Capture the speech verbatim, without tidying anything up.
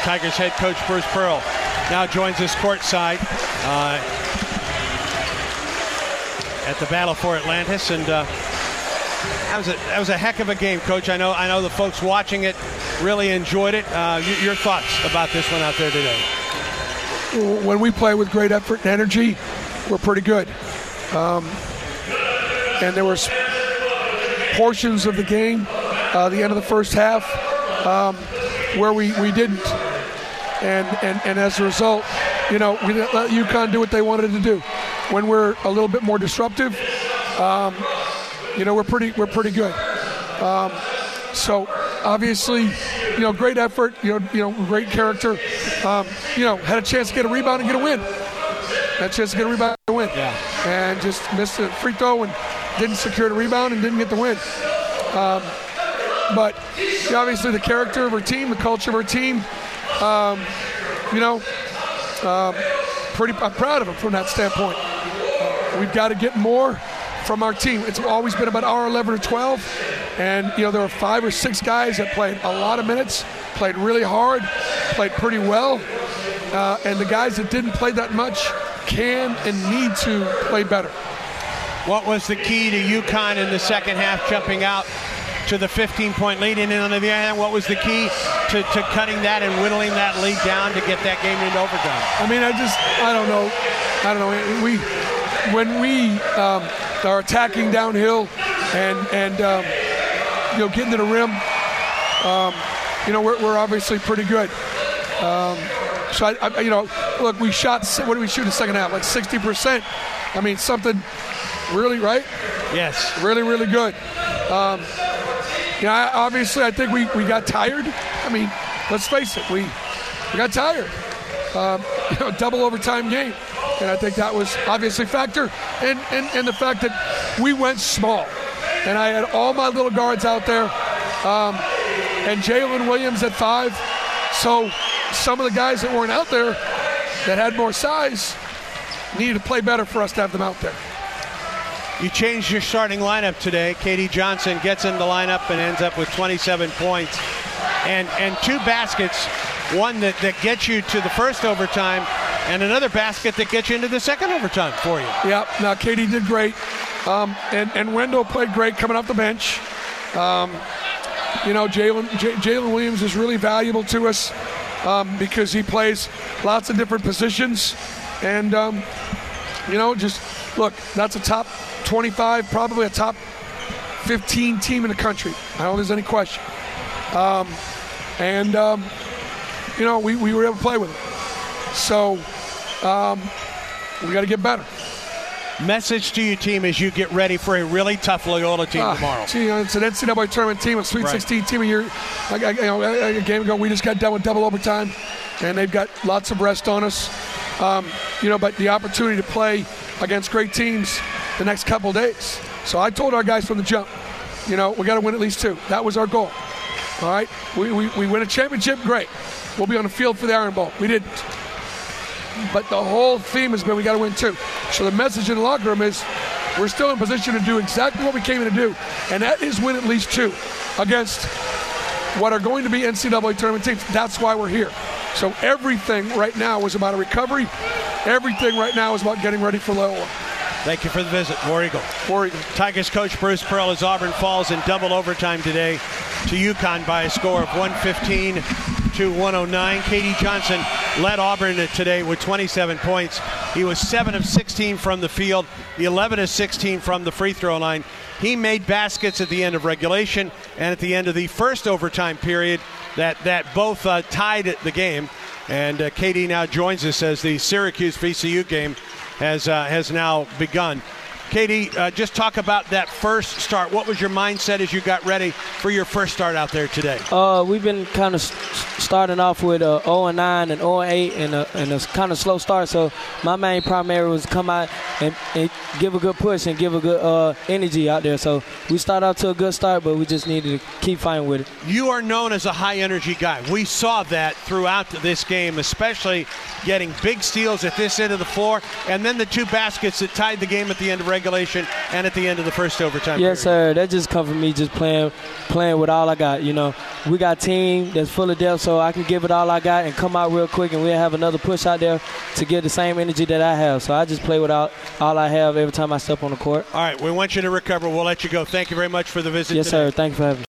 Tigers head coach Bruce Pearl now joins us courtside uh, at the Battle for Atlantis, and uh, that was a that was a heck of a game, Coach. I know I know the folks watching it really enjoyed it. Uh, your thoughts about this one out there today? When we play with great effort and energy, we're pretty good. Um, and there were portions of the game, uh, the end of the first half, um, where we, we didn't. And, and and as a result, you know, we didn't let UConn do what they wanted to do. When we're a little bit more disruptive, um, you know, we're pretty we're pretty good. Um, so obviously, you know, great effort, you know, you know, great character. Um, you know, had a chance to get a rebound and get a win. Had a chance to get a rebound and win. Yeah. And just missed a free throw and didn't secure the rebound and didn't get the win. Um, but you know, obviously the character of our team, the culture of our team, um, you know, um, pretty. I'm proud of them from that standpoint. Uh, we've got to get more from our team. It's always been about our eleven or twelve, and you know there were five or six guys that played a lot of minutes, played really hard, played pretty well, uh, and the guys that didn't play that much can and need to play better. What was the key to UConn in the second half, jumping out to the fifteen-point lead? And then on the other hand, what was the key to, to cutting that and whittling that lead down to get that game into overtime? I mean, I just, I don't know. I don't know. We, when we um, are attacking downhill and, and um, you know, getting to the rim, um, you know, we're, we're obviously pretty good. Um, so, I, I, you know, look, we shot, what did we shoot in the second half? Like sixty percent. I mean, something really, right? Yes. Really, really good. Um, you know, I, obviously, I think we, we got tired. I mean, let's face it, we we got tired. Um, you know, double overtime game. And I think that was obviously a factor. And, and, and the fact that we went small. And I had all my little guards out there. Um, and Jalen Williams at five. So some of the guys that weren't out there that had more size needed to play better for us to have them out there. You changed your starting lineup today. K D Johnson gets in the lineup and ends up with twenty-seven points and and two baskets, one that, that gets you to the first overtime and another basket that gets you into the second overtime for you. Yeah, now K D did great. Um, and, and Wendell played great coming off the bench. Um, you know, Jalen J- Jalen Williams is really valuable to us um, because he plays lots of different positions. And, um, you know, just look, that's a top twenty-five, probably a top fifteen team in the country. I don't think there's any question. Um, and, um, you know, we, we were able to play with them. So um, we got to get better. Message to your team as you get ready for a really tough Loyola team ah, tomorrow. Gee, you know, it's an N C double A tournament team, a Sweet right. sixteen team a year. Like, you know, a game ago, we just got done with double overtime, and they've got lots of rest on us. Um, you know, but the opportunity to play against great teams the next couple of days. So I told our guys from the jump, you know, we got to win at least two. That was our goal. All right, we, we we win a championship, great. We'll be on the field for the Iron Bowl. We didn't. But the whole theme has been we got to win two. So the message in the locker room is we're still in position to do exactly what we came in to do, and that is win at least two against what are going to be N C double A tournament teams. That's why we're here. So everything right now is about a recovery. Everything right now is about getting ready for Loyola. Thank you for the visit, War Eagle. War Eagle. Tigers coach Bruce Pearl as Auburn falls in double overtime today to UConn by a score of one fifteen to one oh nine. K D Johnson led Auburn today with twenty-seven points. He was seven of sixteen from the field, eleven of sixteen from the free throw line. He made baskets at the end of regulation and at the end of the first overtime period that, that both uh, tied the game. And uh, K D now joins us as the Syracuse V C U game has uh, has now begun. K D, uh, just talk about that first start. What was your mindset as you got ready for your first start out there today? Uh, we've been kind of starting off with uh, oh and nine and oh and eight and a, and a kind of slow start. So my main primary was come out and, and give a good push and give a good uh, energy out there. So we started out to a good start, but we just needed to keep fighting with it. You are known as a high-energy guy. We saw that throughout this game, especially getting big steals at this end of the floor, and then the two baskets that tied the game at the end of regulation. regulation and at the end of the first overtime Yes, period. sir. That just come from me just playing playing with all I got. You know, we got a team that's full of depth, so I can give it all I got and come out real quick, and we'll have another push out there to get the same energy that I have. So I just play with all, all I have every time I step on the court. All right, we want you to recover. We'll let you go. Thank you very much for the visit Yes, today. sir. Thank you for having me.